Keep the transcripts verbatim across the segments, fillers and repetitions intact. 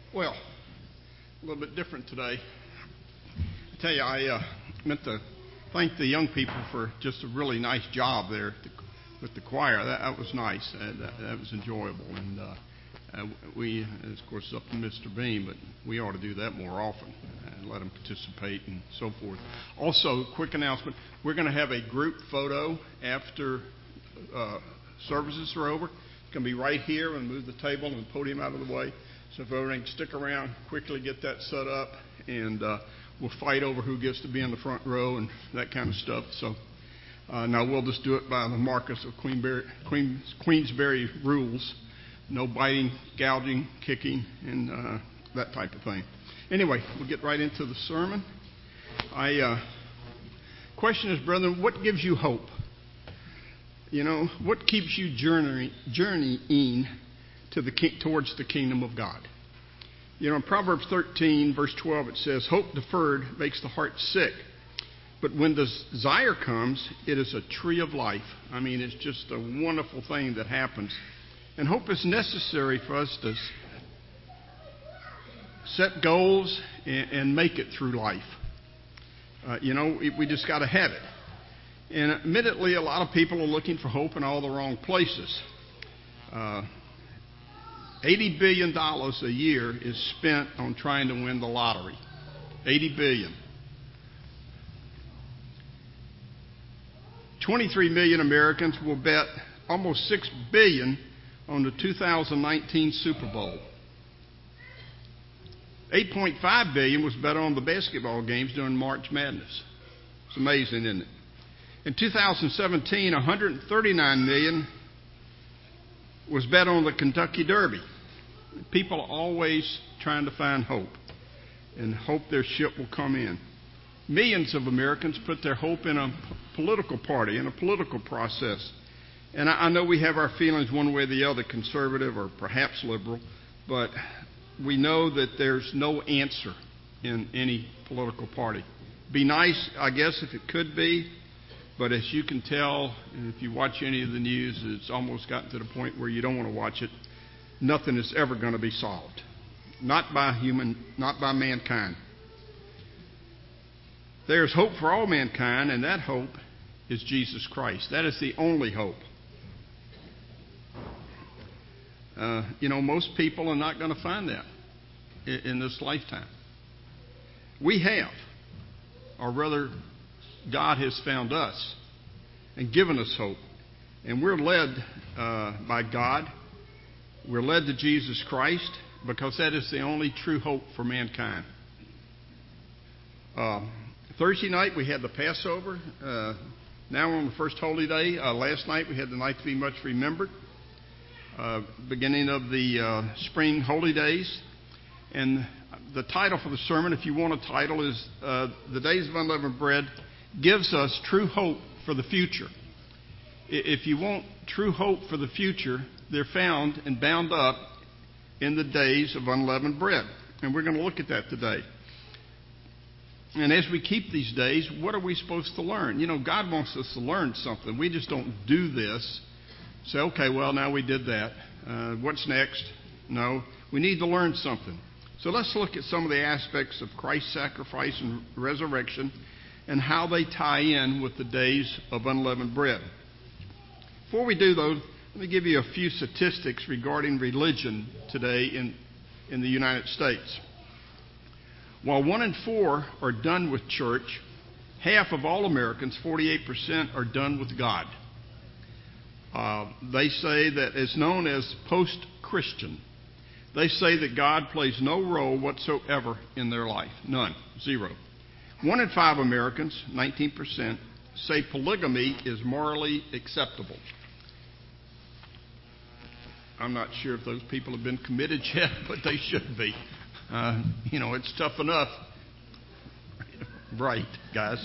Well, a little bit different today. I tell you, I uh, meant to thank the young people for just a really nice job there with the choir. That, that was nice. That, that, that was enjoyable. And uh, uh, we, of course, it's up to Mister Beam, but we ought to do that more often and let them participate and so forth. Also, quick announcement, we're going to have a group photo after uh, services are over. It's going to be right here and move the table and the podium out of the way. So if everyone can stick around, quickly get that set up, and uh, we'll fight over who gets to be in the front row and that kind of stuff. So uh, now we'll just do it by the Marcus of Queenberry, Queen, Queensberry rules. No biting, gouging, kicking, and uh, that type of thing. Anyway, we'll get right into the sermon. I uh, question is, brethren, what gives you hope? You know, what keeps you journey, journeying to the towards the kingdom of God? You know, in Proverbs thirteen, verse twelve, it says, "Hope deferred makes the heart sick, but when desire comes, it is a tree of life." I mean, it's just a wonderful thing that happens. And hope is necessary for us to set goals and, and make it through life. Uh, you know, we, we just got to have it. And admittedly, a lot of people are looking for hope in all the wrong places. Uh, eighty billion dollars a year is spent on trying to win the lottery. eighty billion dollars. twenty-three million Americans will bet almost six billion dollars on the two thousand nineteen Super Bowl. eight point five billion dollars was bet on the basketball games during March Madness. It's amazing, isn't it? In two thousand seventeen, one hundred thirty-nine million dollars was bet on the Kentucky Derby. People are always trying to find hope and hope their ship will come in. Millions of Americans put their hope in a political party, in a political process. And I, I know we have our feelings one way or the other, conservative or perhaps liberal, but we know that there's no answer in any political party. Be nice, I guess, if it could be. But as you can tell, if you watch any of the news, it's almost gotten to the point where you don't want to watch it. Nothing is ever going to be solved. Not by human, not by mankind. There's hope for all mankind, and that hope is Jesus Christ. That is the only hope. Uh, you know, most people are not going to find that in, in this lifetime. We have, or rather, God has found us and given us hope. And we're led uh, by God. We're led to Jesus Christ because that is the only true hope for mankind. Uh, Thursday night we had the Passover. Uh, now we're on the first holy day. Uh, last night we had the night to be much remembered. Uh, beginning of the uh, spring holy days. And the title for the sermon, if you want a title, is uh, The Days of Unleavened Bread gives us true hope for the future. If you want true hope for the future, they're found and bound up in the days of unleavened bread. And we're going to look at that today. And as we keep these days, what are we supposed to learn? You know, God wants us to learn something. We just don't do this. Say, okay, well, now we did that. Uh, what's next? No, we need to learn something. So let's look at some of the aspects of Christ's sacrifice and resurrection and how they tie in with the days of unleavened bread. Before we do, though, let me give you a few statistics regarding religion today in, in the United States. While one in four are done with church, half of all Americans, forty-eight percent, are done with God. Uh, they say that it's known as post-Christian. They say that God plays no role whatsoever in their life. None. Zero. One in five Americans, nineteen percent, say polygamy is morally acceptable. I'm not sure if those people have been committed yet, but they should be. Uh, you know, it's tough enough. Right, guys.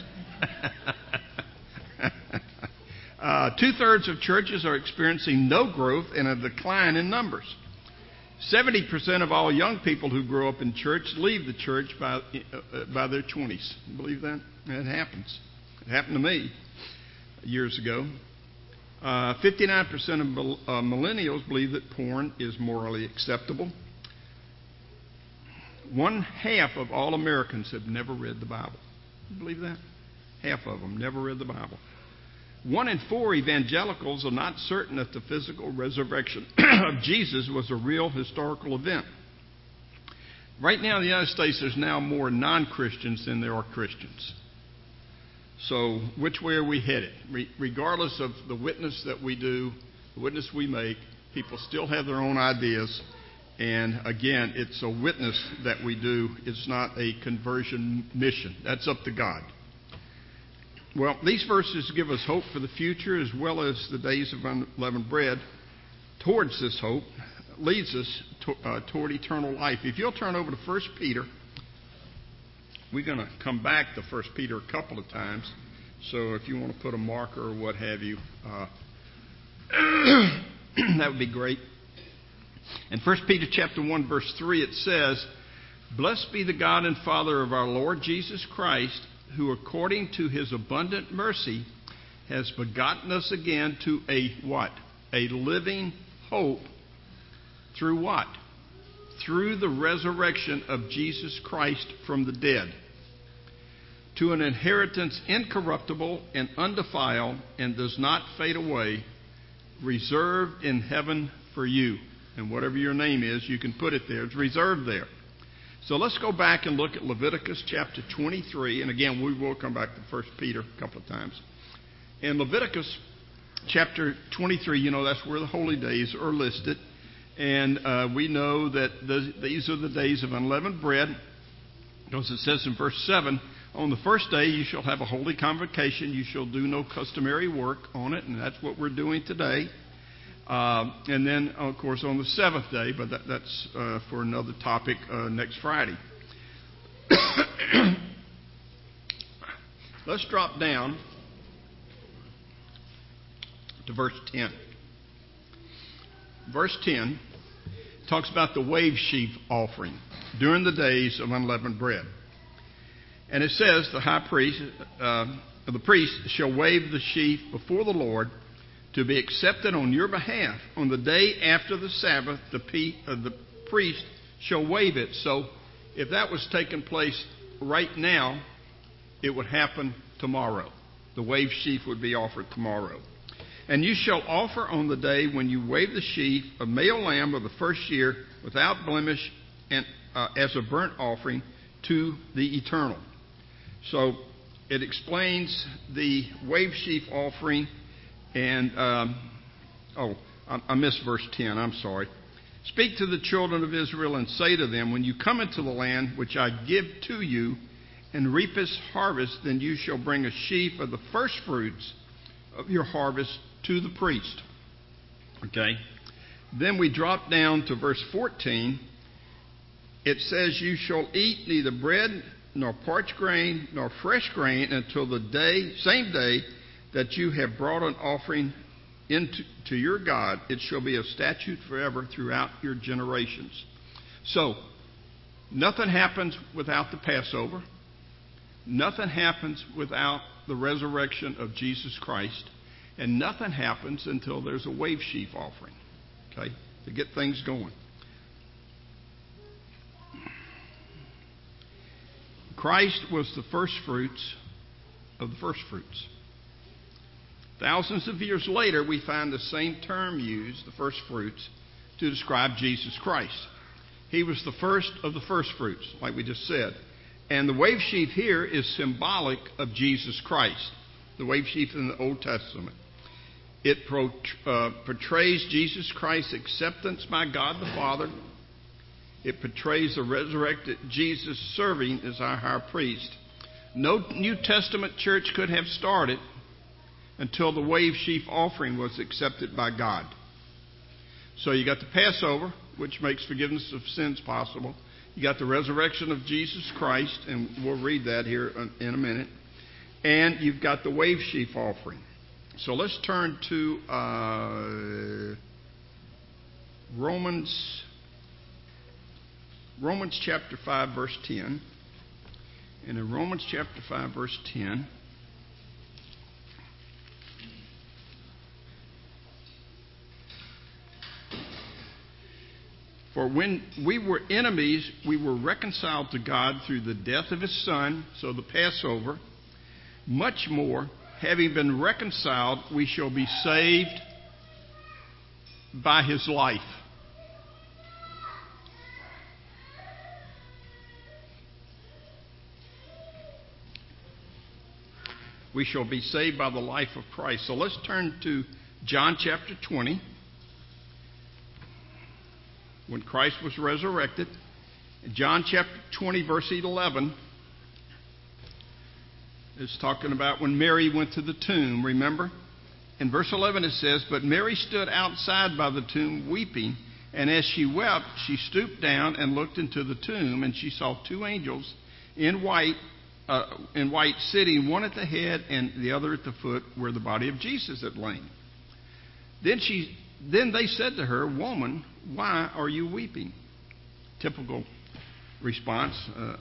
uh, two-thirds of churches are experiencing no growth and a decline in numbers. seventy percent of all young people who grow up in church leave the church by, uh, by their twenties. You believe that? It happens. It happened to me years ago. Uh, fifty-nine percent of uh, millennials believe that porn is morally acceptable. one half of all Americans have never read the Bible. You believe that? Half of them never read the Bible. One in four evangelicals are not certain that the physical resurrection of Jesus was a real historical event. Right now in the United States, there's now more non-Christians than there are Christians. So which way are we headed? Re- regardless of the witness that we do, the witness we make, people still have their own ideas. And again, it's a witness that we do. It's not a conversion mission. That's up to God. Well, these verses give us hope for the future as well as the days of unleavened bread. Towards this hope leads us to, uh, toward eternal life. If you'll turn over to First Peter, we're going to come back to First Peter a couple of times. So if you want to put a marker or what have you, uh, that would be great. In First Peter chapter one, verse three, it says, "Blessed be the God and Father of our Lord Jesus Christ, who according to his abundant mercy has begotten us again to a what? A living hope through what? Through the resurrection of Jesus Christ from the dead, to an inheritance incorruptible and undefiled and does not fade away, reserved in heaven for you." And whatever your name is, you can put it there. It's reserved there. So let's go back and look at Leviticus chapter twenty-three. And again, we will come back to First Peter a couple of times. In Leviticus chapter twenty-three, you know, that's where the holy days are listed. And uh, we know that the, these are the days of unleavened bread. Because it says in verse seven, "On the first day you shall have a holy convocation. You shall do no customary work on it." And that's what we're doing today. Uh, and then, of course, on the seventh day, but that, that's uh, for another topic uh, next Friday. Let's drop down to verse ten. Verse ten talks about the wave sheaf offering during the days of unleavened bread. And it says, the high priest, uh, the priest shall wave the sheaf before the Lord to be accepted on your behalf. On the day after the Sabbath, the, pe- uh, the priest shall wave it. So if that was taking place right now, it would happen tomorrow. The wave sheaf would be offered tomorrow. "And you shall offer on the day when you wave the sheaf a male lamb of the first year without blemish and uh, as a burnt offering to the Eternal." So it explains the wave sheaf offering. And, um, oh, I, I missed verse ten. I'm sorry. "Speak to the children of Israel and say to them, when you come into the land which I give to you and reap its harvest, then you shall bring a sheaf of the first fruits of your harvest to the priest." Okay. Then we drop down to verse fourteen. It says, "You shall eat neither bread nor parched grain nor fresh grain until the day, same day, that you have brought an offering into to your God. It shall be a statute forever throughout your generations." So, nothing happens without the Passover. Nothing happens without the resurrection of Jesus Christ. And nothing happens until there's a wave sheaf offering, okay, to get things going. Christ was the first fruits of the first fruits. Thousands of years later, we find the same term used, the first fruits, to describe Jesus Christ. He was the first of the first fruits, like we just said. And the wave sheaf here is symbolic of Jesus Christ, the wave sheaf in the Old Testament. It pro, uh, portrays Jesus Christ's acceptance by God the Father. It portrays the resurrected Jesus serving as our high priest. No New Testament church could have started until the wave sheaf offering was accepted by God. So you got the Passover, which makes forgiveness of sins possible. You got the resurrection of Jesus Christ, and we'll read that here in a minute. And you've got the wave sheaf offering. So let's turn to uh, Romans, Romans chapter five, verse ten. And in Romans chapter five, verse ten, For when we were enemies, we were reconciled to God through the death of his Son, so the Passover. Much more, having been reconciled, we shall be saved by his life. We shall be saved by the life of Christ. So let's turn to John chapter twenty. When Christ was resurrected. John chapter twenty, verse eleven is talking about when Mary went to the tomb, remember? In verse eleven it says, "But Mary stood outside by the tomb weeping, and as she wept, she stooped down and looked into the tomb, and she saw two angels in white, uh, in white sitting, one at the head and the other at the foot, where the body of Jesus had lain. Then she, then they said to her, 'Woman, why are you weeping?'" Typical response. Uh,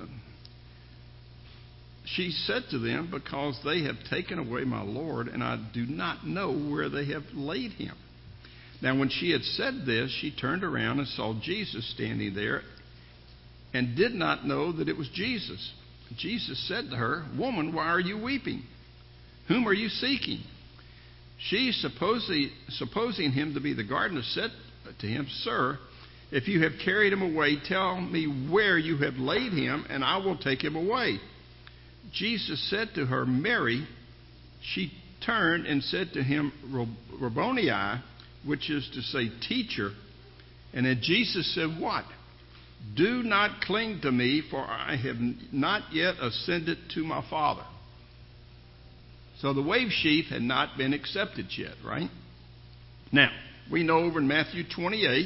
she said to them, "Because they have taken away my Lord, and I do not know where they have laid him." Now when she had said this, she turned around and saw Jesus standing there, and did not know that it was Jesus. Jesus said to her, "Woman, why are you weeping? Whom are you seeking?" She, supposing, supposing him to be the gardener, said to him, "Sir, if you have carried him away, tell me where you have laid him, and I will take him away." Jesus said to her, "Mary." She turned and said to him, "Rabboni," which is to say, teacher. And then Jesus said, what? "Do not cling to me, for I have not yet ascended to my Father." So the wave sheaf had not been accepted yet, right? Now, we know over in Matthew twenty-eight,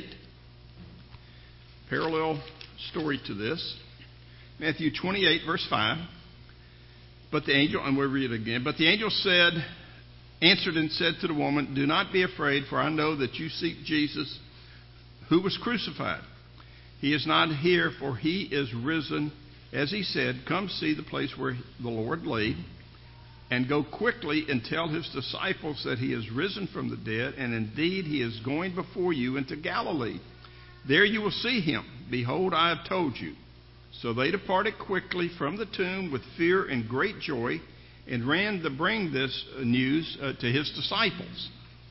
parallel story to this. Matthew twenty-eight, verse five. But the angel, and we'll read it again. But the angel said, answered and said to the woman, "Do not be afraid, for I know that you seek Jesus, who was crucified. He is not here, for he is risen, as he said. Come see the place where the Lord laid, and go quickly and tell his disciples that he is risen from the dead, and indeed he is going before you into Galilee. There you will see him. Behold, I have told you." So they departed quickly from the tomb with fear and great joy, and ran to bring this news uh, to his disciples.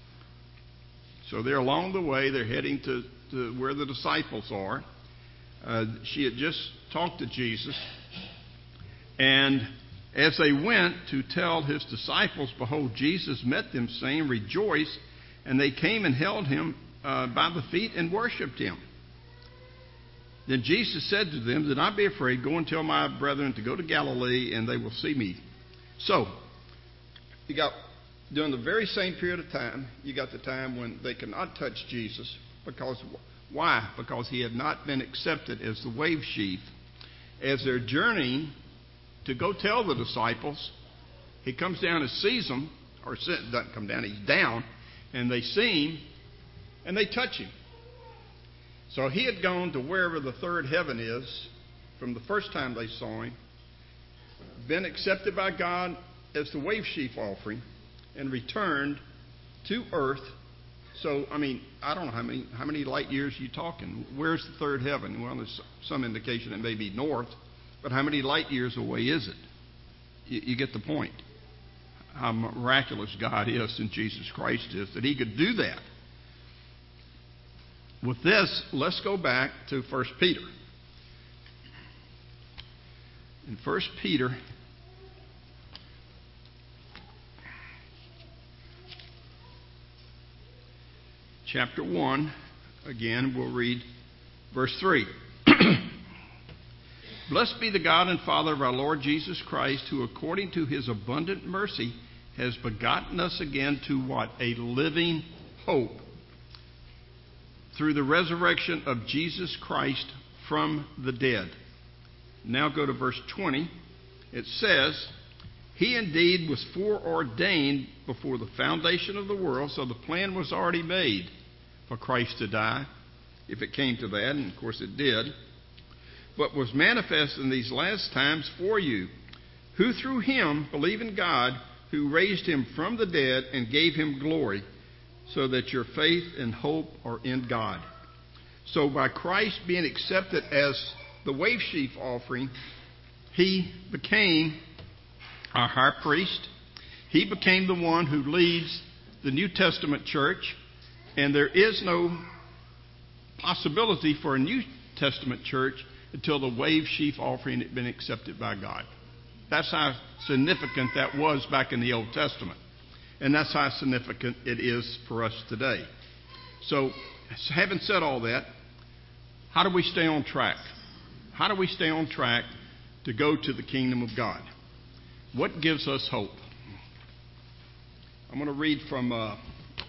So they're along the way. They're heading to, to where the disciples are. Uh, she had just talked to Jesus. And as they went to tell his disciples, behold, Jesus met them, saying, "Rejoice." And they came and held him uh, by the feet and worshipped him. Then Jesus said to them, "Do not be afraid. Go and tell my brethren to go to Galilee, and they will see me." So, you got, during the very same period of time, you got the time when they could not touch Jesus. Because, why? Because he had not been accepted as the wave sheaf. As they're journeying to go tell the disciples, he comes down and sees them, or doesn't come down, he's down, and they see him, and they touch him. So he had gone to wherever the third heaven is from the first time they saw him, been accepted by God as the wave sheaf offering, and returned to earth. So, I mean, I don't know how many how many light years are you talking. Where's the third heaven? Well, there's some indication it may be north, but how many light years away is it? You, you get the point. How miraculous God is and Jesus Christ is that he could do that. With this, let's go back to First Peter. In First Peter, chapter one, again, we'll read verse three. "Blessed be the God and Father of our Lord Jesus Christ, who according to his abundant mercy has begotten us again to what? A living hope, through the resurrection of Jesus Christ from the dead." Now go to verse twenty. It says, "He indeed was foreordained before the foundation of the world," so the plan was already made for Christ to die, if it came to that, and of course it did, "but was manifest in these last times for you, who through him believe in God, who raised him from the dead and gave him glory, so that your faith and hope are in God." So by Christ being accepted as the wave sheaf offering, he became our high priest. He became the one who leads the New Testament church, and there is no possibility for a New Testament church until the wave sheaf offering had been accepted by God. That's how significant that was back in the Old Testament. And that's how significant it is for us today. So, having said all that, how do we stay on track? How do we stay on track to go to the kingdom of God? What gives us hope? I'm going to read from uh,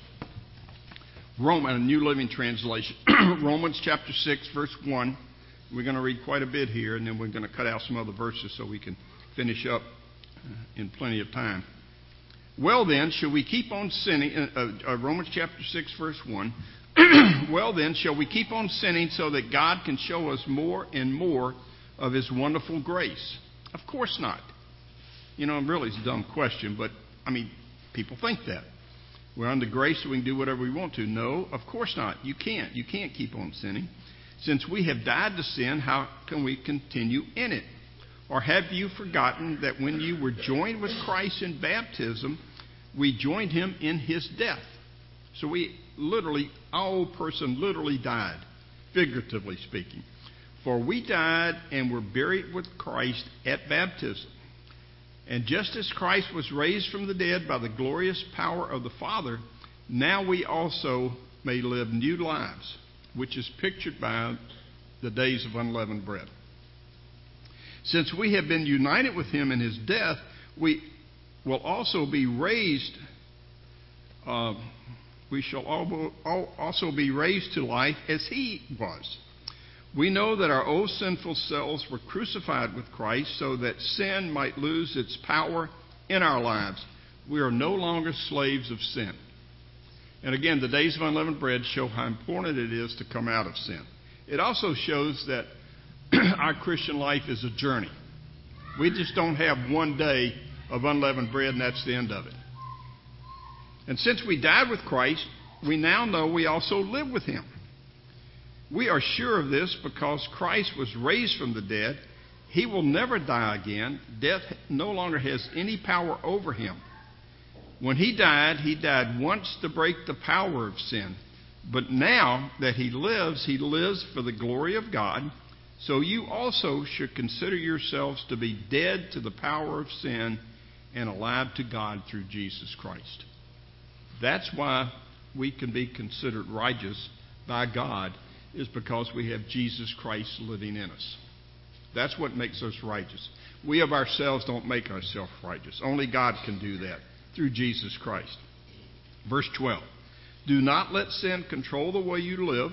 Roman, a New Living Translation. Romans chapter six, verse one. We're going to read quite a bit here, and then we're going to cut out some other verses so we can finish up in plenty of time. Well then, shall we keep on sinning? Uh, uh, Romans chapter six, verse one. Well then, shall we keep on sinning so that God can show us more and more of His wonderful grace? Of course not. You know, really, it's a dumb question, but, I mean, people think that. We're under grace so we can do whatever we want to. No, of course not. You can't. You can't keep on sinning. Since we have died to sin, how can we continue in it? Or have you forgotten that when you were joined with Christ in baptism, we joined Him in His death? So we literally, our old person literally died, figuratively speaking. For we died and were buried with Christ at baptism. And just as Christ was raised from the dead by the glorious power of the Father, now we also may live new lives, which is pictured by the days of unleavened bread. Since we have been united with Him in His death, we will also be raised. Uh, we shall also be raised to life as He was. We know that our old sinful selves were crucified with Christ so that sin might lose its power in our lives. We are no longer slaves of sin. And again, the days of unleavened bread show how important it is to come out of sin. It also shows that our Christian life is a journey. We just don't have one day of unleavened bread and that's the end of it. And since we died with Christ, we now know we also live with Him. We are sure of this because Christ was raised from the dead. He will never die again. Death no longer has any power over Him. When He died, He died once to break the power of sin. But now that He lives, He lives for the glory of God. So you also should consider yourselves to be dead to the power of sin and alive to God through Jesus Christ. That's why we can be considered righteous by God, is because we have Jesus Christ living in us. That's what makes us righteous. We of ourselves don't make ourselves righteous. Only God can do that through Jesus Christ. Verse twelve. Do not let sin control the way you live.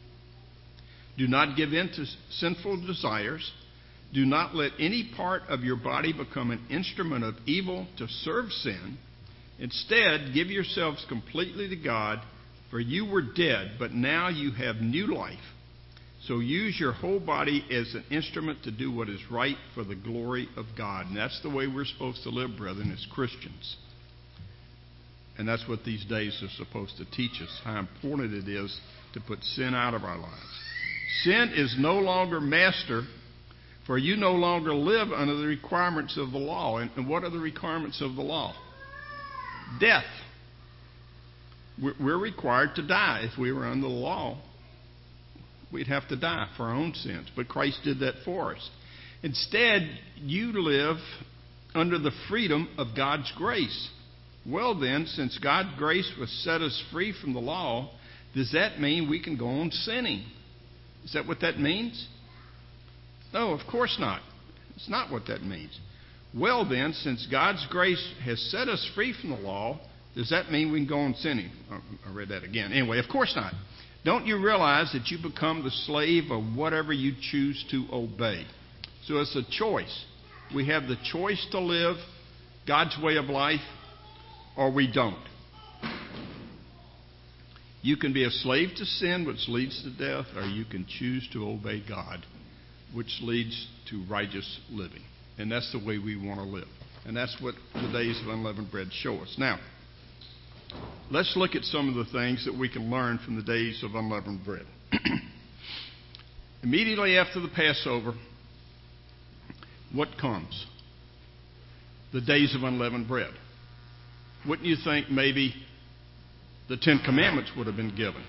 Do not give in to sinful desires. Do not let any part of your body become an instrument of evil to serve sin. Instead, give yourselves completely to God, for you were dead, but now you have new life. So use your whole body as an instrument to do what is right for the glory of God. And that's the way we're supposed to live, brethren, as Christians. And that's what these days are supposed to teach us, how important it is to put sin out of our lives. Sin is no longer master, for you no longer live under the requirements of the law. And, and what are the requirements of the law? Death. We're required to die. If we were under the law, we'd have to die for our own sins. But Christ did that for us. Instead, you live under the freedom of God's grace. Well then, since God's grace was set us free from the law, does that mean we can go on sinning? Is that what that means? No, of course not. It's not what that means. Well then, since God's grace has set us free from the law, does that mean we can go on sinning? I read that again. Anyway, of course not. Don't you realize that you become the slave of whatever you choose to obey? So it's a choice. We have the choice to live God's way of life, or we don't. You can be a slave to sin, which leads to death, or you can choose to obey God, which leads to righteous living. And that's the way we want to live. And that's what the days of unleavened bread show us. Now, let's look at some of the things that we can learn from the days of unleavened bread. Immediately after the Passover, what comes? The days of unleavened bread. Wouldn't you think maybe the Ten Commandments would have been given?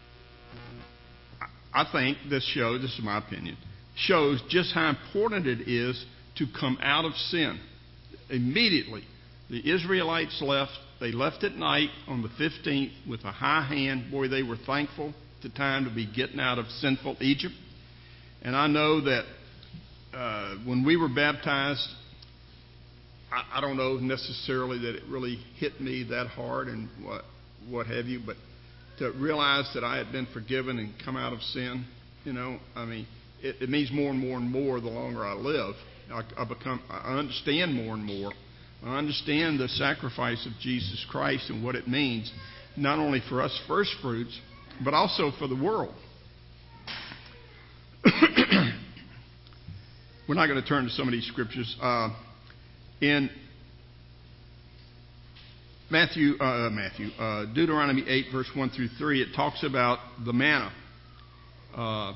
I think this shows, this is my opinion, shows just how important it is to come out of sin. Immediately, the Israelites left. They left at night on the fifteenth with a high hand. Boy, they were thankful at the time to be getting out of sinful Egypt. And I know that uh, when we were baptized, I, I don't know necessarily that it really hit me that hard and what what have you, but to realize that I had been forgiven and come out of sin, you know, I mean, it, it means more and more and more the longer I live. I, I become, I understand more and more. I understand the sacrifice of Jesus Christ and what it means, not only for us first fruits, but also for the world. We're not going to turn to some of these scriptures. Uh, in Matthew, uh, Matthew, uh, Deuteronomy eight, verse one through three, it talks about the manna. Uh,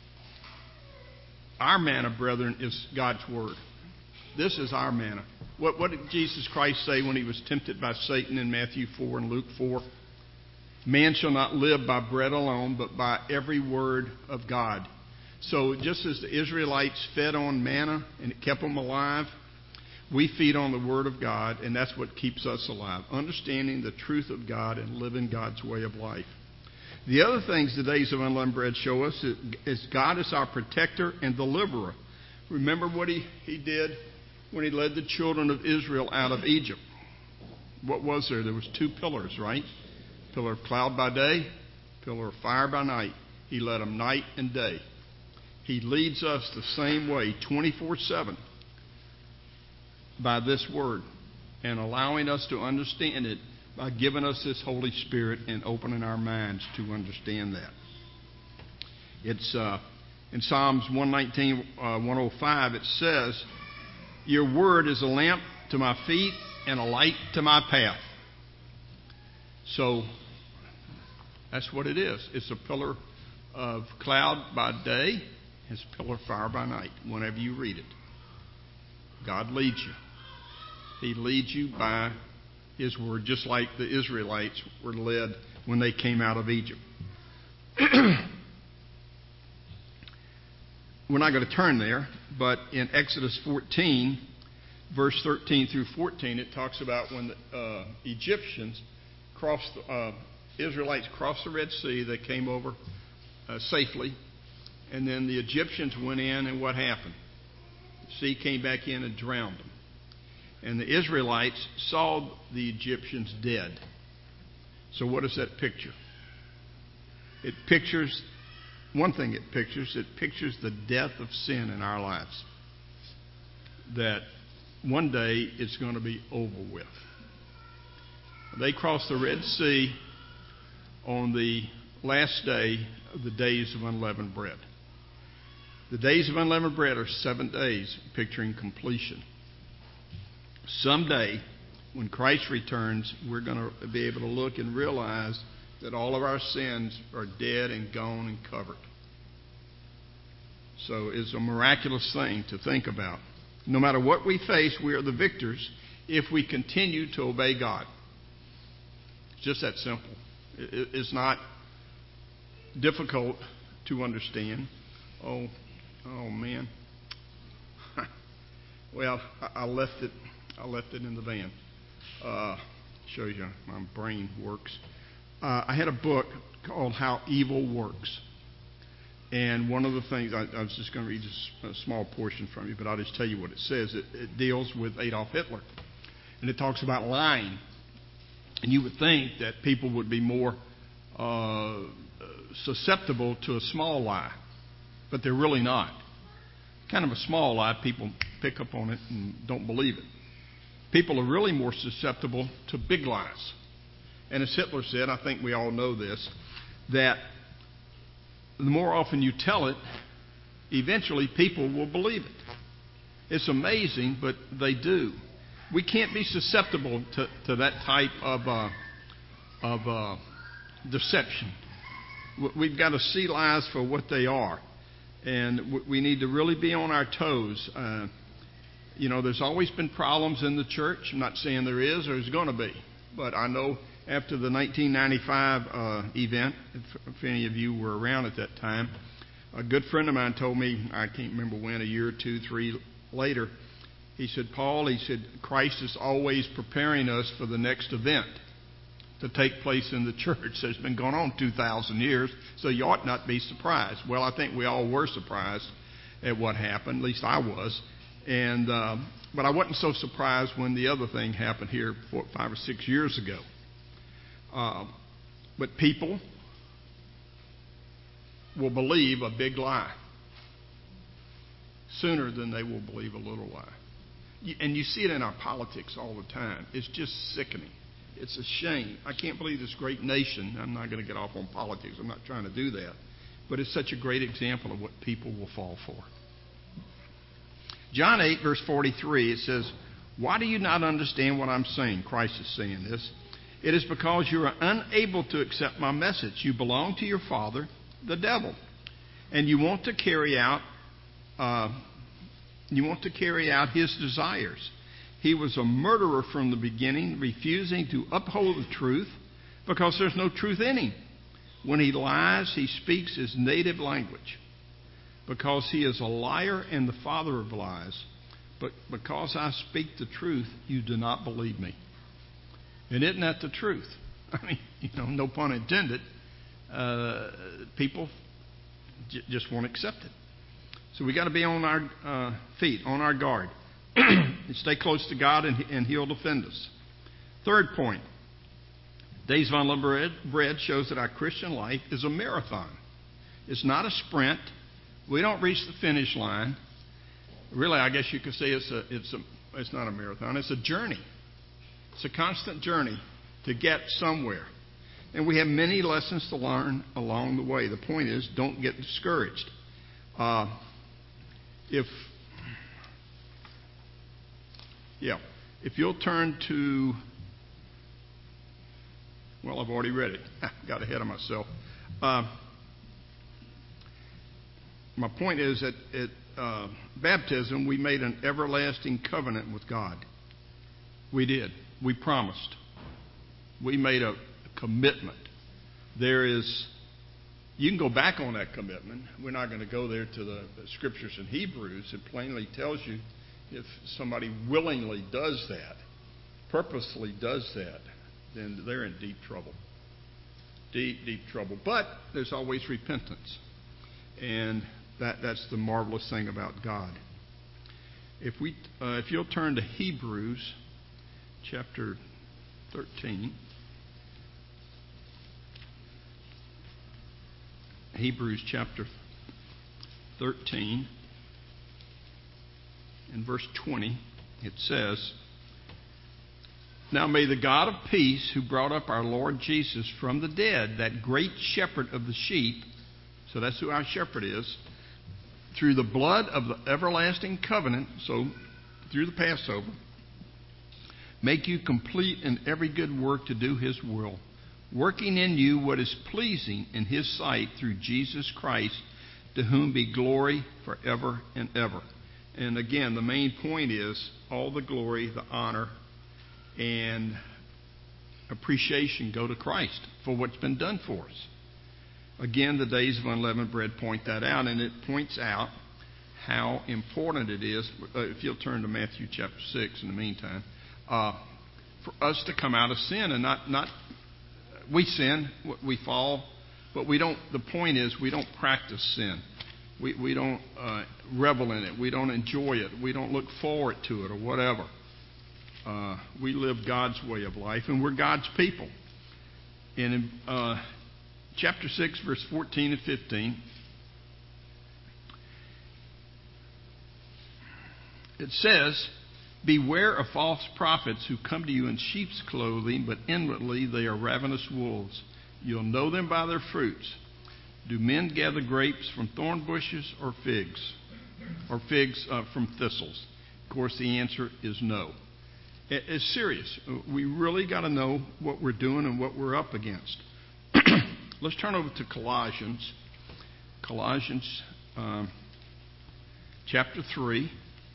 our manna, brethren, is God's word. This is our manna. What, what did Jesus Christ say when he was tempted by Satan in Matthew four and Luke four? Man shall not live by bread alone, but by every word of God. So just as the Israelites fed on manna and it kept them alive, we feed on the Word of God, and that's what keeps us alive. Understanding the truth of God and living God's way of life. The other things the days of unleavened bread show us is God is our protector and deliverer. Remember what he, he did when he led the children of Israel out of Egypt. What was there? There was two pillars, right? Pillar of cloud by day, pillar of fire by night. He led them night and day. He leads us the same way, twenty-four seven, by this word, and allowing us to understand it by giving us this Holy Spirit and opening our minds to understand that. It's uh, in Psalms one nineteen, uh, one oh five, it says, your word is a lamp to my feet and a light to my path. So that's what it is. It's a pillar of cloud by day. It's a pillar of fire by night, whenever you read it. God leads you. He leads you by His word, just like the Israelites were led when they came out of Egypt. We're not going to turn there, but in Exodus fourteen, verse thirteen through fourteen, it talks about when the uh, Egyptians crossed, the, uh, Israelites crossed the Red Sea. They came over uh, safely. And then the Egyptians went in, and what happened? The sea came back in and drowned them. And the Israelites saw the Egyptians dead. So what does that picture? It pictures, one thing it pictures, it pictures the death of sin in our lives. That one day it's going to be over with. They crossed the Red Sea on the last day of the days of unleavened bread. The days of unleavened bread are seven days, picturing completion. Someday, when Christ returns, we're going to be able to look and realize that all of our sins are dead and gone and covered. So it's a miraculous thing to think about. No matter what we face, we are the victors if we continue to obey God. It's just that simple. It's not difficult to understand. Oh, oh man. Well, I left it. I left it in the van. Uh, shows you my brain works. Uh, I had a book called How Evil Works, and one of the things I, I was just going to read just a small portion from you, but I'll just tell you what it says. It, it deals with Adolf Hitler, and it talks about lying. And you would think that people would be more uh, susceptible to a small lie, but they're really not. Kind of a small lie, people pick up on it and don't believe it. People are really more susceptible to big lies. And as Hitler said, I think we all know this, that the more often you tell it, eventually people will believe it. It's amazing, but they do. We can't be susceptible to, to that type of uh, of uh, deception. We've got to see lies for what they are. And we need to really be on our toes. Uh, you know, there's always been problems in the church. I'm not saying there is or there's going to be. But I know after the nineteen ninety-five uh, event, if, if any of you were around at that time, a good friend of mine told me, I can't remember when, a year or two, three later, he said, Paul, he said, Christ is always preparing us for the next event to take place in the church. So it's been going on two thousand years, so you ought not be surprised. Well, I think we all were surprised at what happened. At least I was. And uh, but I wasn't so surprised when the other thing happened here four, five or six years ago. Uh, but people will believe a big lie sooner than they will believe a little lie. And you see it in our politics all the time. It's just sickening. It's a shame. I can't believe this great nation. I'm not going to get off on politics. I'm not trying to do that. But it's such a great example of what people will fall for. John eight, verse forty-three, it says, why do you not understand what I'm saying? Christ is saying this. It is because you are unable to accept my message. You belong to your father, the devil. And you want to carry out, uh, you want to carry out his desires. He was a murderer from the beginning, refusing to uphold the truth because there's no truth in him. When he lies, he speaks his native language because he is a liar and the father of lies. But because I speak the truth, you do not believe me. And isn't that the truth? I mean, you know, no pun intended. Uh, people j- just won't accept it. So we got to be on our uh, feet, on our guard. Stay close to God and, and He'll defend us. Third point. Days of Unleavened Bread shows that our Christian life is a marathon. It's not a sprint. We don't reach the finish line. Really, I guess you could say it's a, it's a, it's not a marathon. It's a journey. It's a constant journey to get somewhere. And we have many lessons to learn along the way. The point is, don't get discouraged. Uh, if, yeah, if you'll turn to, well, I've already read it. Got ahead of myself. Uh, my point is that at uh, baptism, we made an everlasting covenant with God. We did. We promised. We made a commitment. There is, you can go back on that commitment. We're not going to go there to the, the scriptures in Hebrews. It plainly tells you if somebody willingly does that, purposely does that, then they're in deep trouble. Deep, deep trouble. But there's always repentance. And that, that's the marvelous thing about God. If we, uh, if you'll turn to Hebrews chapter thirteen. Hebrews chapter thirteen and verse twenty, it says, now may the God of peace, who brought up our Lord Jesus from the dead, that great shepherd of the sheep, so that's who our shepherd is, through the blood of the everlasting covenant, so through the Passover, make you complete in every good work to do His will, working in you what is pleasing in His sight through Jesus Christ, to whom be glory forever and ever. And again, the main point is all the glory, the honor, and appreciation go to Christ for what's been done for us. Again, the days of unleavened bread point that out, and it points out how important it is, uh, if you'll turn to Matthew chapter six in the meantime, uh, for us to come out of sin and not, not, we sin, we fall, but we don't, the point is we don't practice sin. We, we don't uh, revel in it. We don't enjoy it. We don't look forward to it or whatever. Uh, we live God's way of life, and we're God's people. And in uh, chapter six, verse fourteen and fifteen, it says, beware of false prophets who come to you in sheep's clothing, but inwardly they are ravenous wolves. You'll know them by their fruits. Do men gather grapes from thorn bushes or figs? Or figs uh, from thistles? Of course, the answer is no. It's serious. We really got to know what we're doing and what we're up against. Let's turn over to Colossians. Colossians um, chapter three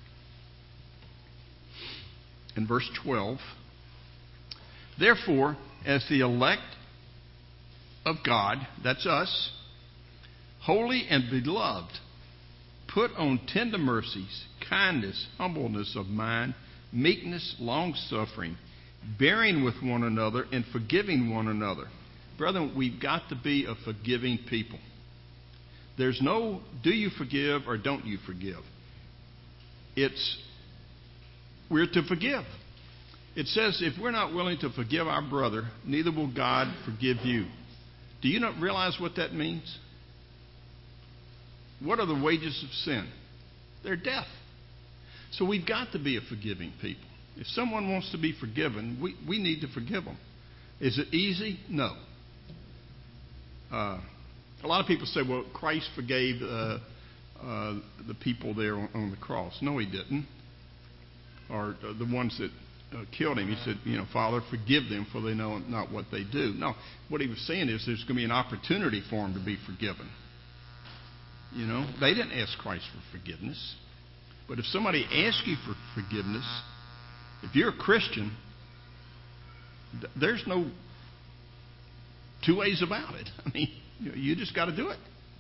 and verse twelve. Therefore, as the elect of God, that's us, holy and beloved, put on tender mercies, kindness, humbleness of mind, meekness, long-suffering, bearing with one another and forgiving one another. Brethren, we've got to be a forgiving people. There's no do you forgive or don't you forgive. It's we're to forgive. It says if we're not willing to forgive our brother, neither will God forgive you. Do you not realize what that means? What are the wages of sin? They're death. So we've got to be a forgiving people. If someone wants to be forgiven, we, we need to forgive them. Is it easy? No. Uh, a lot of people say, well, Christ forgave uh, uh, the people there on, on the cross. No, he didn't. Or uh, the ones that uh, killed him. He said, you know, Father, forgive them, for they know not what they do. No, what he was saying is there's going to be an opportunity for them to be forgiven. You know, they didn't ask Christ for forgiveness. But if somebody asks you for forgiveness, if you're a Christian, th- there's no two ways about it. I mean, you, you just got to do it.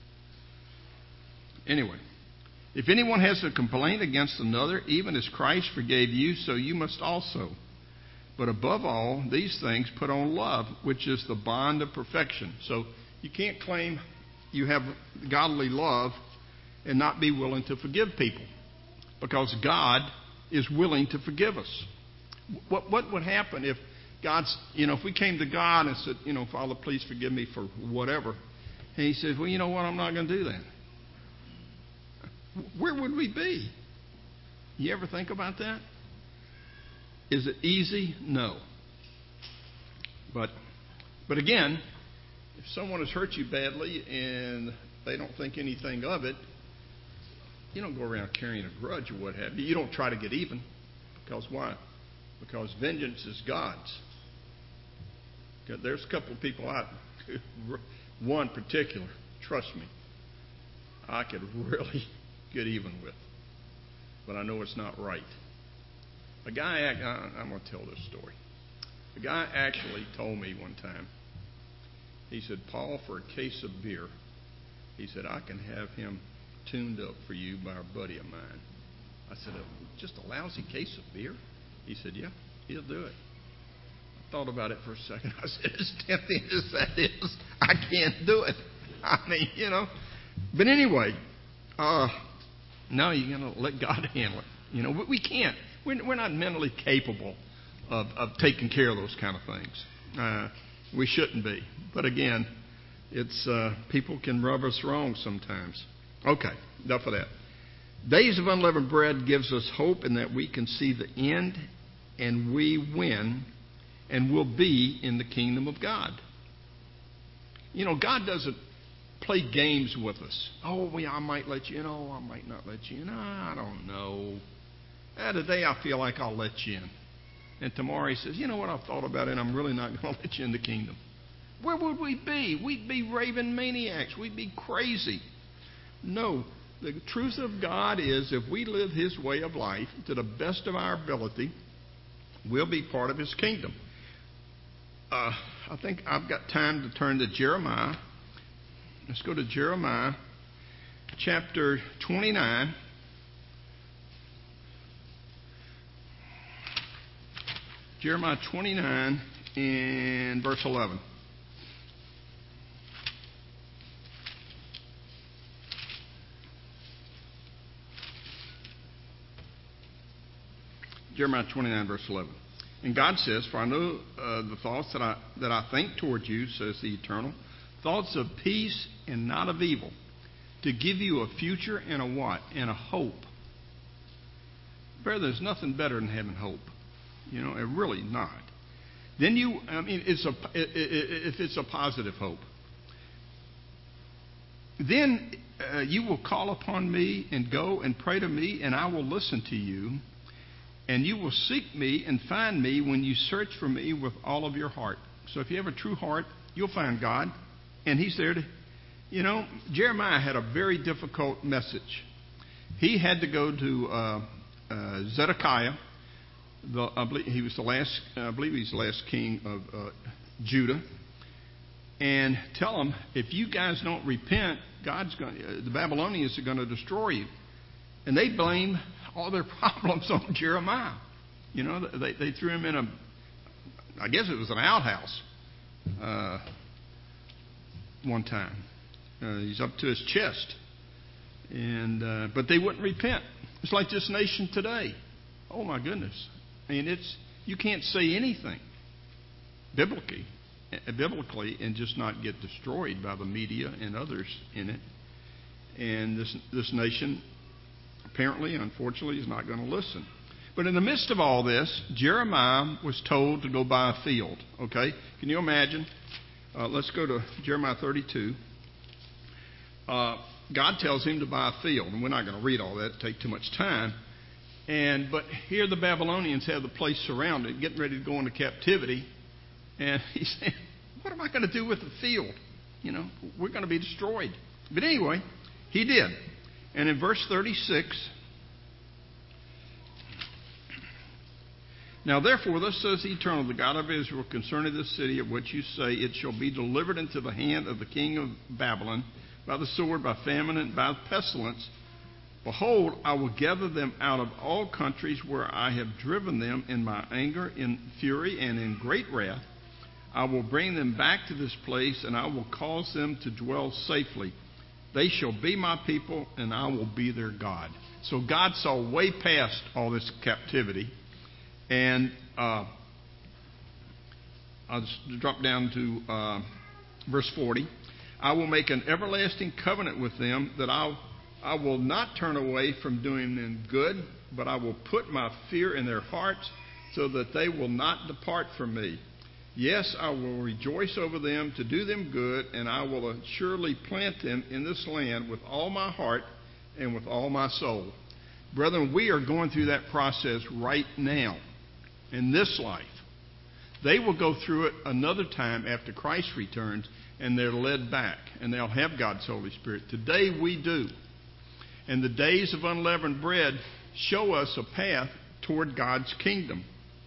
Anyway, if anyone has a complaint against another, even as Christ forgave you, so you must also. But above all these things, put on love, which is the bond of perfection. So you can't claim you have godly love and not be willing to forgive people, because God is willing to forgive us. What what would happen if God's, you know, if we came to God and said, you know, Father, please forgive me for whatever, and he says, well, you know what, I'm not going to do that. Where would we be? You ever think about that? Is it easy? No. But but again, if someone has hurt you badly and they don't think anything of it, you don't go around carrying a grudge or what have you. You don't try to get even. Because why? Because vengeance is God's. There's a couple of people out, one particular, trust me, I could really get even with. But I know it's not right. A guy, I'm going to tell this story. A guy actually told me one time, he said, Paul, for a case of beer, he said, I can have him tuned up for you by a buddy of mine. I said, just a lousy case of beer? He said, yeah, he'll do it. I thought about it for a second. I said, as tempting as that is, I can't do it. I mean, you know. But anyway, uh, no, you're going to let God handle it. You know, we can't. We're, we're not mentally capable of, of taking care of those kind of things. Uh, we shouldn't be. But again, it's uh, people can rub us wrong sometimes. Okay, enough of that. Days of Unleavened Bread gives us hope in that we can see the end, and we win and will be in the kingdom of God. You know, God doesn't play games with us. Oh, well, I might let you in. Oh, I might not let you in. I don't know. Uh, today I feel like I'll let you in. And tomorrow he says, you know what, I've thought about it, and I'm really not going to let you in the kingdom. Where would we be? We'd be raving maniacs. We'd be crazy. No. The truth of God is if we live his way of life to the best of our ability, we'll be part of his kingdom. Uh, I think I've got time to turn to Jeremiah. Let's go to Jeremiah chapter twenty-nine. Jeremiah twenty-nine and verse eleven. Jeremiah twenty-nine, verse eleven. And God says, for I know uh, the thoughts that I, that I think toward you, says the Eternal, thoughts of peace and not of evil, to give you a future and a what? And a hope. Brother, there's nothing better than having hope. You know, it really not. Then you, I mean, it's a, if it's a positive hope. Then uh, you will call upon me and go and pray to me, and I will listen to you. And you will seek me and find me when you search for me with all of your heart. So if you have a true heart, you'll find God. And he's there to, you know, Jeremiah had a very difficult message. He had to go to uh, uh, Zedekiah. The, I believe he was the last. I believe he's the last king of uh, Judah, and tell him, if you guys don't repent, God's going. Uh, the Babylonians are going to destroy you. And they blame all their problems on Jeremiah. You know, they they threw him in a, I guess it was an outhouse, uh, one time. Uh, he's up to his chest, and uh, but they wouldn't repent. It's like this nation today. Oh my goodness! I mean, it's you can't say anything biblically, biblically, and just not get destroyed by the media and others in it. And this this nation, apparently, unfortunately, is not going to listen. But in the midst of all this, Jeremiah was told to go buy a field. Okay, can you imagine? Uh, let's go to Jeremiah thirty-two. Uh, God tells him to buy a field, and we're not going to read all that; it'd take too much time. And but here the Babylonians have the place surrounded, getting ready to go into captivity. And he said, "What am I going to do with the field? You know, we're going to be destroyed." But anyway, he did. And in verse thirty-six, "Now therefore, thus says the Eternal, the God of Israel, concerning this city of which you say, it shall be delivered into the hand of the king of Babylon, by the sword, by famine, and by pestilence. Behold, I will gather them out of all countries where I have driven them in my anger, in fury, and in great wrath. I will bring them back to this place, and I will cause them to dwell safely. They shall be my people, and I will be their God." So God saw way past all this captivity. And uh, I'll just drop down to uh, verse forty. "I will make an everlasting covenant with them, that I'll I will not turn away from doing them good, but I will put my fear in their hearts, so that they will not depart from me. Yes, I will rejoice over them to do them good, and I will surely plant them in this land with all my heart and with all my soul." Brethren, we are going through that process right now in this life. They will go through it another time after Christ returns, and they're led back, and they'll have God's Holy Spirit. Today we do. And the days of unleavened bread show us a path toward God's kingdom.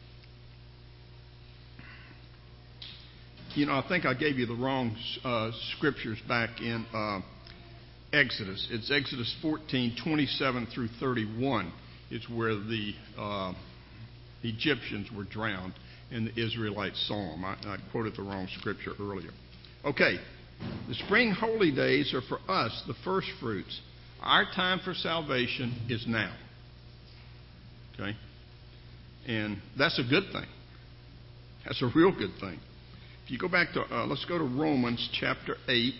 You know, I think I gave you the wrong uh, scriptures back in uh, Exodus. It's Exodus fourteen, twenty-seven through thirty-one. It's where the uh, Egyptians were drowned and the Israelites saw them. I, I quoted the wrong scripture earlier. Okay, the spring holy days are for us the first fruits. Our time for salvation is now. Okay? And that's a good thing. That's a real good thing. If you go back to, uh, let's go to Romans chapter eight.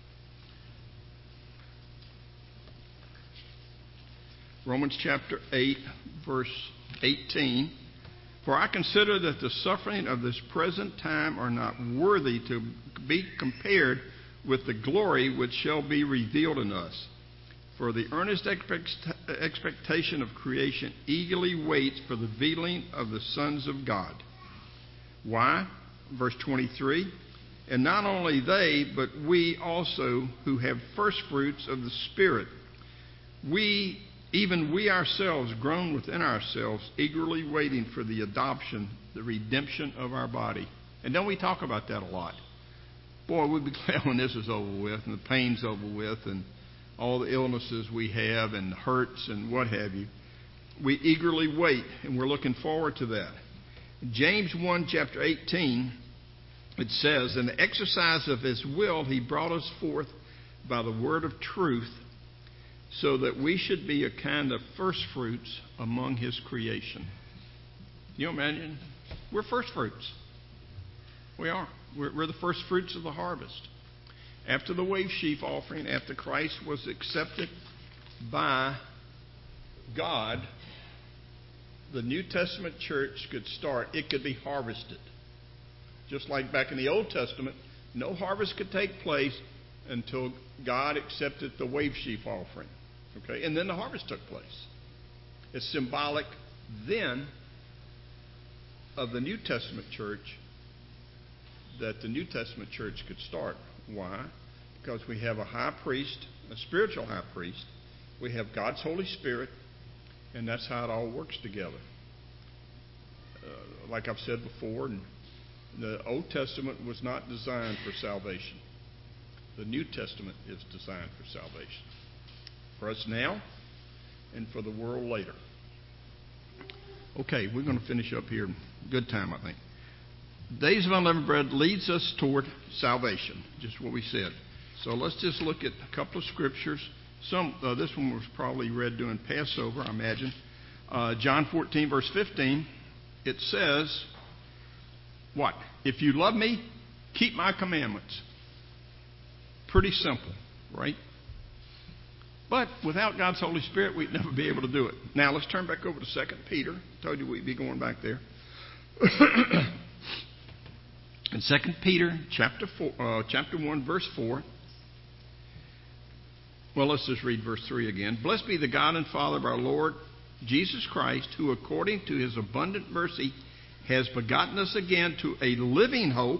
Romans chapter eight, verse eighteen. "For I consider that the suffering of this present time are not worthy to be compared with the glory which shall be revealed in us. For the earnest expectation of creation eagerly waits for the revealing of the sons of God." Why? Verse twenty-three. "And not only they, but we also who have first fruits of the Spirit, we, even we ourselves, groan within ourselves, eagerly waiting for the adoption, the redemption of our body." And don't we talk about that a lot? Boy, we'd be glad when this is over with and the pain's over with and all the illnesses we have and hurts and what have you. We eagerly wait, and we're looking forward to that. James one, chapter eighteen, it says, "In the exercise of his will he brought us forth by the word of truth, so that we should be a kind of first fruits among his creation." You imagine? We're first fruits. We are. We're, we're the first fruits of the harvest. After the wave sheaf offering, after Christ was accepted by God, the New Testament church could start. It could be harvested. Just like back in the Old Testament, no harvest could take place until God accepted the wave sheaf offering. Okay, and then the harvest took place. It's symbolic then of the New Testament church, that the New Testament church could start. Why? Because we have a high priest, a spiritual high priest. We have God's Holy Spirit, and that's how it all works together. Uh, like I've said before, the Old Testament was not designed for salvation. The New Testament is designed for salvation. For us now and for the world later. Okay, we're going to finish up here. Good time, I think. Days of Unleavened Bread leads us toward salvation, just what we said. So let's just look at a couple of scriptures. Some uh, this one was probably read during Passover, I imagine. Uh, John fourteen, verse fifteen. It says, what? If you love me, keep my commandments. Pretty simple, right? But without God's Holy Spirit, we'd never be able to do it. Now, let's turn back over to Second Peter. I told you we'd be going back there. In Second Peter chapter four, uh, chapter one, verse four. Well, let's just read verse three again. Blessed be the God and Father of our Lord Jesus Christ, who according to his abundant mercy has begotten us again to a living hope.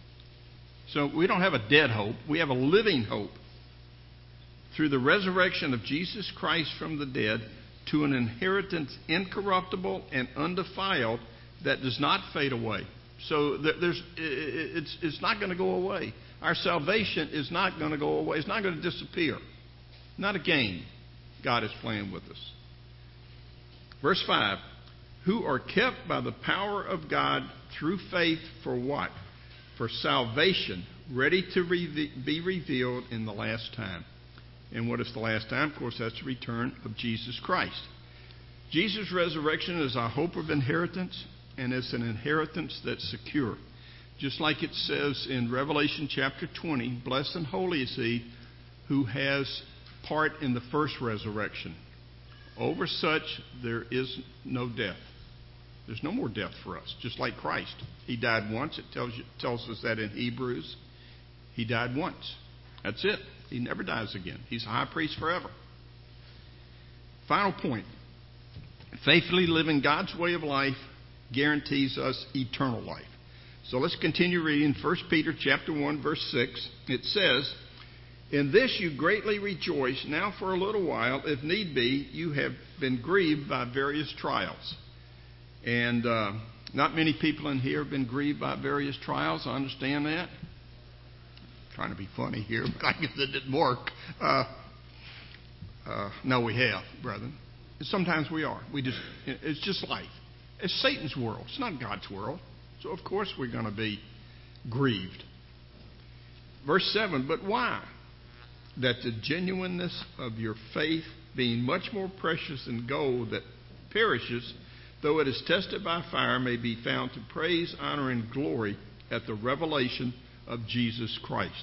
So we don't have a dead hope. We have a living hope. Through the resurrection of Jesus Christ from the dead, to an inheritance incorruptible and undefiled that does not fade away. So there's, it's, it's not going to go away. Our salvation is not going to go away. It's not going to disappear. Not a game God is playing with us. Verse five, who are kept by the power of God through faith for what? For salvation, ready to re- be revealed in the last time. And what is the last time? Of course, that's the return of Jesus Christ. Jesus' resurrection is our hope of inheritance, and it's an inheritance that's secure. Just like it says in Revelation chapter twenty, blessed and holy is he who has part in the first resurrection. Over such there is no death. There's no more death for us, just like Christ. He died once. It tells you, tells us that in Hebrews. He died once. That's it. He never dies again. He's a high priest forever. Final point. Faithfully living God's way of life guarantees us eternal life. So let's continue reading First Peter chapter one, verse six. It says, in this you greatly rejoice. Now for a little while, if need be, you have been grieved by various trials. And uh, not many people in here have been grieved by various trials. I understand that. I'm trying to be funny here, but I guess it didn't work. Uh, uh, no, we have, brethren. Sometimes we are. We just it's just life. It's Satan's world. It's not God's world. So of course we're going to be grieved. Verse seven, but why? That the genuineness of your faith, being much more precious than gold that perishes, though it is tested by fire, may be found to praise, honor, and glory at the revelation of Jesus Christ,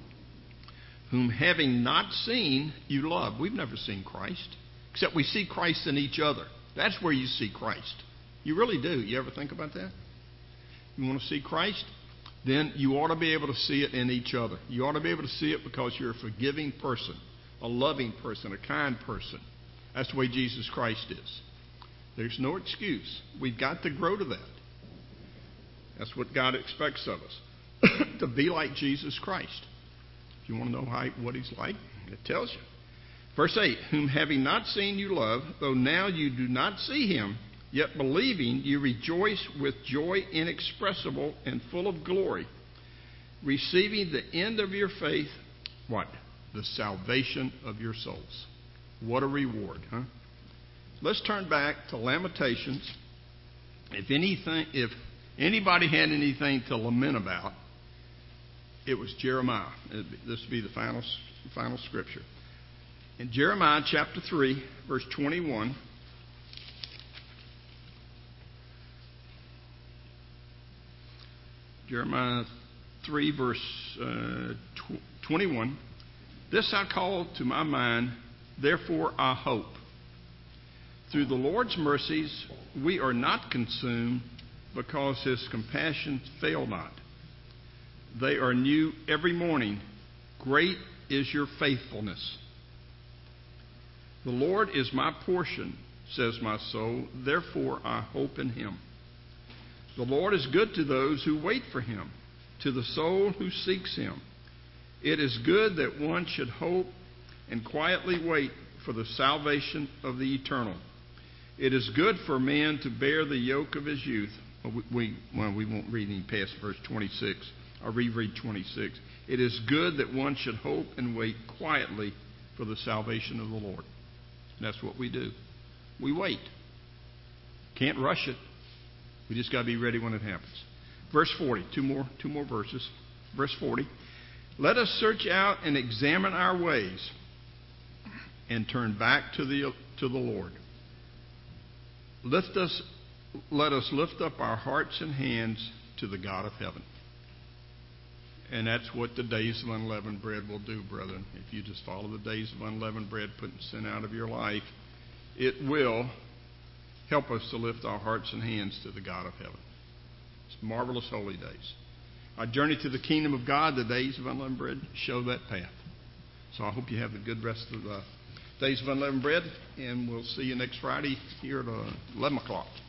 whom having not seen, you love. We've never seen Christ, except we see Christ in each other. That's where you see Christ. You really do. You ever think about that? You want to see Christ? Then you ought to be able to see it in each other. You ought to be able to see it because you're a forgiving person, a loving person, a kind person. That's the way Jesus Christ is. There's no excuse. We've got to grow to that. That's what God expects of us, to be like Jesus Christ. If you want to know how, what he's like, it tells you. Verse eight, whom having not seen you love, though now you do not see him, yet believing you rejoice with joy inexpressible and full of glory, receiving the end of your faith, what? The salvation of your souls. What a reward, huh? Let's turn back to Lamentations. If anything, if anybody had anything to lament about, it was Jeremiah. This would be the final, final scripture. In Jeremiah chapter three, verse twenty-one, Jeremiah three, verse uh, twenty-one, this I call to my mind, therefore I hope. Through the Lord's mercies we are not consumed, because his compassions fail not. They are new every morning. Great is your faithfulness. The Lord is my portion, says my soul, therefore I hope in him. The Lord is good to those who wait for him, to the soul who seeks him. It is good that one should hope and quietly wait for the salvation of the eternal. It is good for man to bear the yoke of his youth. Well, we, we, well, we won't read any past verse twenty-six. I'll reread twenty-six. It is good that one should hope and wait quietly for the salvation of the Lord. And that's what we do. We wait. Can't rush it. We just got to be ready when it happens. Verse forty. Two more, two more verses. Verse forty. Let us search out and examine our ways and turn back to the to the Lord. Lift us, let us lift up our hearts and hands to the God of heaven. And that's what the days of unleavened bread will do, brethren. If you just follow the days of unleavened bread, putting sin out of your life, it will help us to lift our hearts and hands to the God of heaven. It's marvelous holy days. Our journey to the kingdom of God, the days of unleavened bread, show that path. So I hope you have a good rest of the days of unleavened bread, and we'll see you next Friday here at uh, eleven o'clock.